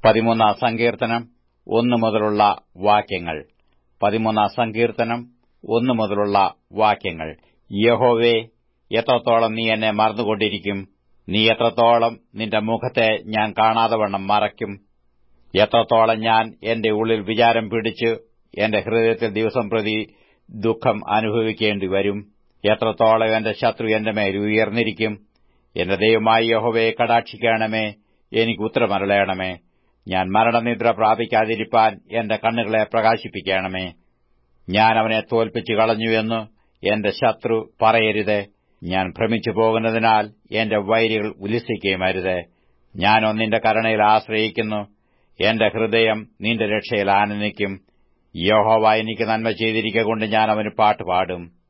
13 സങ്കീർത്തനം 1 മുതലുള്ള വാക്യങ്ങൾ. 13 സങ്കീർത്തനം 1 മുതലുള്ള വാക്യങ്ങൾ. യഹോവേ, എത്രത്തോളം നീ എന്നെ മറന്നുകൊണ്ടിരിക്കും? നീ എത്രത്തോളം നിന്റെ മുഖത്തെ ഞാൻ കാണാതവണ്ണം മറയ്ക്കും? എത്രത്തോളം ഞാൻ എന്റെ ഉള്ളിൽ വിചാരം പിടിച്ച് എന്റെ ഹൃദയത്തിൽ ദിവസം പ്രതി ദുഃഖം അനുഭവിക്കേണ്ടി വരും? എത്രത്തോളം എന്റെ ശത്രു എന്റെ മേൽ ഉയർന്നിരിക്കും? എന്റെ ദൈവമായ യഹോവയെ കടാക്ഷിക്കണമേ, എനിക്ക് ഉത്തരമരുളേണമേ. ഞാൻ മരണനിദ്ര പ്രാപിക്കാതിരിപ്പാൻ എന്റെ കണ്ണുകളെ പ്രകാശിപ്പിക്കണമേ. ഞാൻ അവനെ തോൽപ്പിച്ചു കളഞ്ഞുവെന്ന് എന്റെ ശത്രു പറയരുതേ. ഞാൻ ഭ്രമിച്ചു പോകുന്നതിനാൽ എന്റെ വൈരികൾ ഉല്ലസിക്കുകയുമരുതേ. ഞാനോ നിന്റെ കരുണയിൽ ആശ്രയിക്കുന്നു. എന്റെ ഹൃദയം നിന്റെ രക്ഷയിൽ ആനന്ദിക്കും. യഹോവ എനിക്ക് നന്മ ചെയ്തിരിക്കൊണ്ട് ഞാൻ അവന് പാട്ടുപാടും.